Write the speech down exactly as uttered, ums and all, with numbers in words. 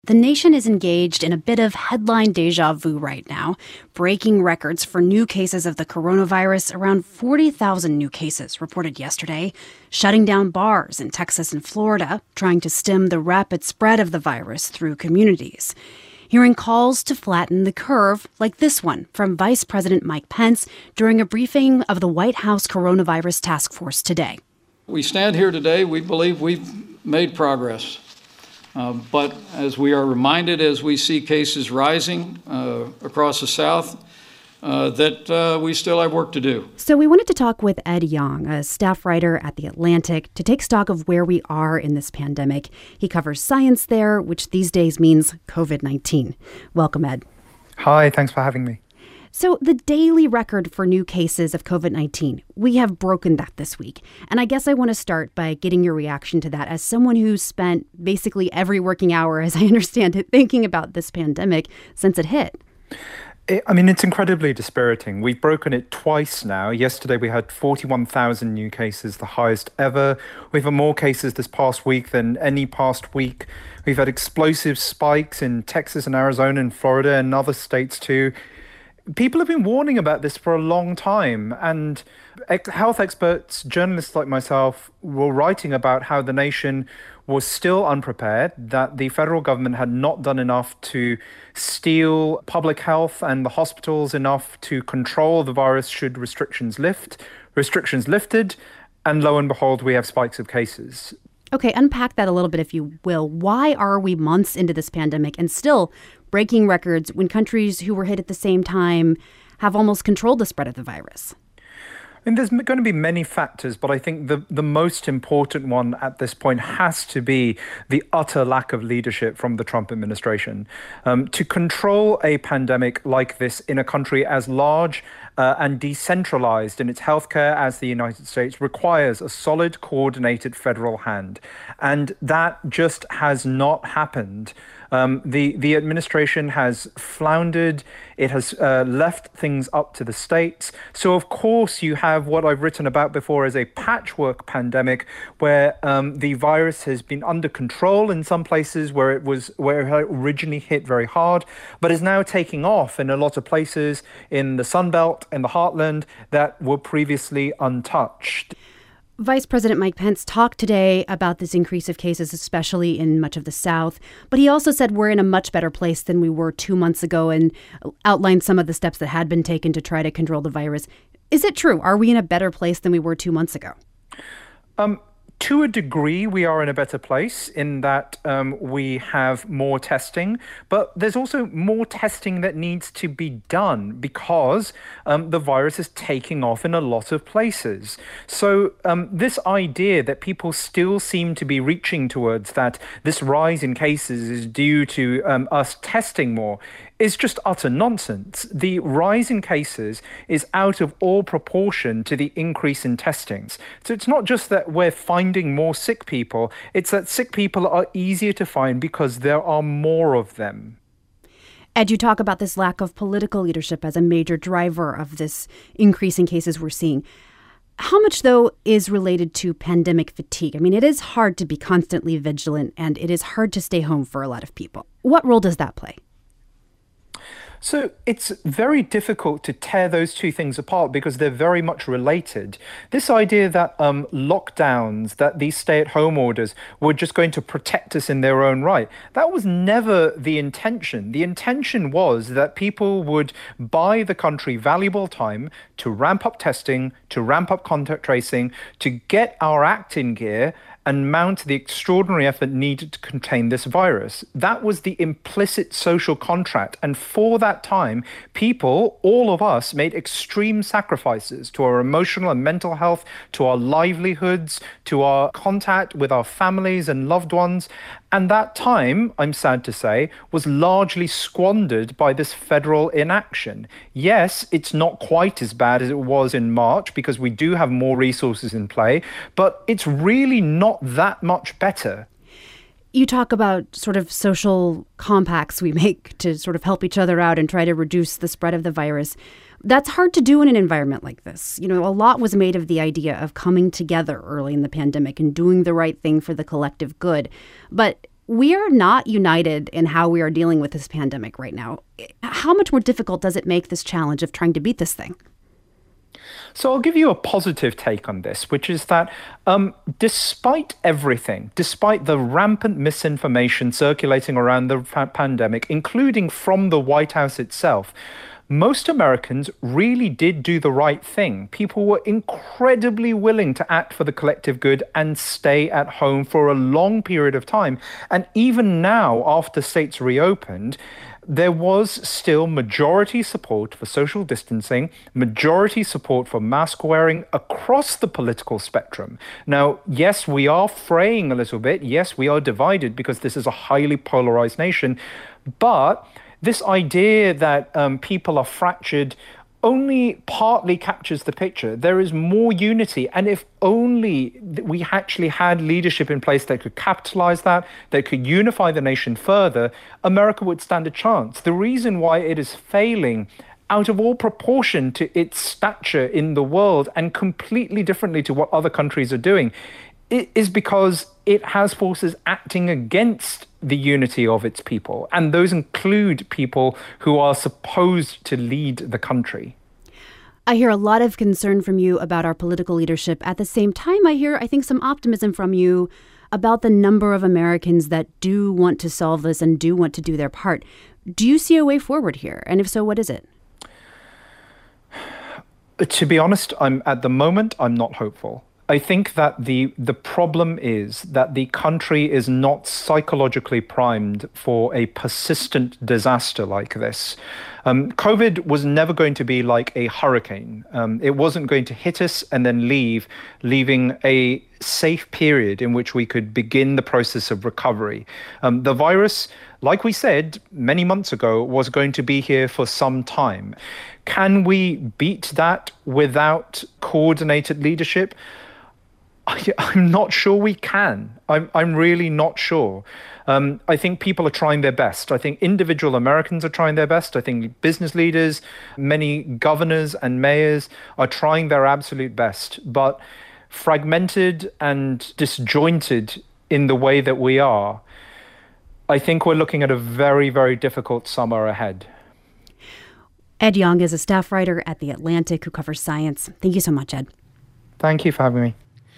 The nation is engaged in a bit of headline deja vu right now, breaking records for new cases of the coronavirus. Around forty thousand new cases reported yesterday, shutting down bars in Texas and Florida, trying to stem the rapid spread of the virus through communities. Hearing calls to flatten the curve, like this one from Vice President Mike Pence during a briefing of the White House Coronavirus Task Force today. We stand here today, we believe we've made progress. Uh, but as we are reminded as we see cases rising uh, across the South, uh, that uh, we still have work to do. So we wanted to talk with Ed Yong, a staff writer at The Atlantic, to take stock of where we are in this pandemic. He covers science there, which these days means covid nineteen. Welcome, Ed. Hi, thanks for having me. So the daily record for new cases of covid nineteen, we have broken that this week. And I guess I want to start by getting your reaction to that as someone who's spent basically every working hour, as I understand it, thinking about this pandemic since it hit. It, I mean, it's incredibly dispiriting. We've broken it twice now. Yesterday, we had forty-one thousand new cases, the highest ever. We've had more cases this past week than any past week. We've had explosive spikes in Texas and Arizona and Florida and other states too. People have been warning about this for a long time, and health experts, journalists like myself, were writing about how the nation was still unprepared, that the federal government had not done enough to steel public health and the hospitals enough to control the virus should restrictions lift. Restrictions lifted, and lo and behold, we have spikes of cases. Okay, unpack that a little bit, if you will. Why are we months into this pandemic and still breaking records when countries who were hit at the same time have almost controlled the spread of the virus? I mean, there's going to be many factors, but I think the, the most important one at this point has to be the utter lack of leadership from the Trump administration. Um, to control a pandemic like this in a country as large uh, and decentralized in its healthcare as the United States requires a solid, coordinated federal hand. And that just has not happened. Um, the, the administration has floundered. It has uh, left things up to the states. So, of course, you have what I've written about before as a patchwork pandemic, where um, the virus has been under control in some places where it was where it originally hit very hard, but is now taking off in a lot of places in the Sun Belt and the Heartland that were previously untouched. Vice President Mike Pence talked today about this increase of cases, especially in much of the South. But he also said we're in a much better place than we were two months ago and outlined some of the steps that had been taken to try to control the virus. Is it true? Are we in a better place than we were two months ago? Um, to a degree, we are in a better place in that um, we have more testing, but there's also more testing that needs to be done because um, the virus is taking off in a lot of places. So um, this idea that people still seem to be reaching towards, that this rise in cases is due to um, us testing more, is just utter nonsense. The rise in cases is out of all proportion to the increase in testings. So it's not just that we're finding more sick people, it's that sick people are easier to find because there are more of them. Ed, you talk about this lack of political leadership as a major driver of this increase in cases we're seeing. How much, though, is related to pandemic fatigue? I mean, it is hard to be constantly vigilant, and it is hard to stay home for a lot of people. What role does that play? So it's very difficult to tear those two things apart because they're very much related. This idea that um, lockdowns, that these stay-at-home orders were just going to protect us in their own right, that was never the intention. The intention was that people would buy the country valuable time to ramp up testing, to ramp up contact tracing, to get our act in gear and mount the extraordinary effort needed to contain this virus. That was the implicit social contract. And for that time, people, all of us, made extreme sacrifices to our emotional and mental health, to our livelihoods, to our contact with our families and loved ones. And that time, I'm sad to say, was largely squandered by this federal inaction. Yes, it's not quite as bad as it was in March because we do have more resources in play, but it's really not that much better. You talk about sort of social compacts we make to sort of help each other out and try to reduce the spread of the virus. That's hard to do in an environment like this. You know, a lot was made of the idea of coming together early in the pandemic and doing the right thing for the collective good. But we are not united in how we are dealing with this pandemic right now. How much more difficult does it make this challenge of trying to beat this thing? So I'll give you a positive take on this, which is that um, despite everything, despite the rampant misinformation circulating around the pa- pandemic, including from the White House itself, most Americans really did do the right thing. People were incredibly willing to act for the collective good and stay at home for a long period of time. And even now, after states reopened, there was still majority support for social distancing, majority support for mask wearing across the political spectrum. Now, yes, we are fraying a little bit. Yes, we are divided because this is a highly polarized nation. But this idea that um, people are fractured only partly captures the picture. There is more unity. And if only we actually had leadership in place that could capitalize that, that could unify the nation further, America would stand a chance. The reason why it is failing out of all proportion to its stature in the world and completely differently to what other countries are doing is because it has forces acting against the unity of its people. And those include people who are supposed to lead the country. I hear a lot of concern from you about our political leadership. At the same time, I hear, I think, some optimism from you about the number of Americans that do want to solve this and do want to do their part. Do you see a way forward here? And if so, what is it? To be honest, I'm at the moment, I'm not hopeful. I think that the the problem is that the country is not psychologically primed for a persistent disaster like this. Um, COVID was never going to be like a hurricane. Um, it wasn't going to hit us and then leave, leaving a safe period in which we could begin the process of recovery. Um, the virus, like we said many months ago, was going to be here for some time. Can we beat that without coordinated leadership? I'm not sure we can. I'm, I'm really not sure. Um, I think people are trying their best. I think individual Americans are trying their best. I think business leaders, many governors and mayors are trying their absolute best. But fragmented and disjointed in the way that we are, I think we're looking at a very, very difficult summer ahead. Ed Yong is a staff writer at The Atlantic who covers science. Thank you so much, Ed. Thank you for having me.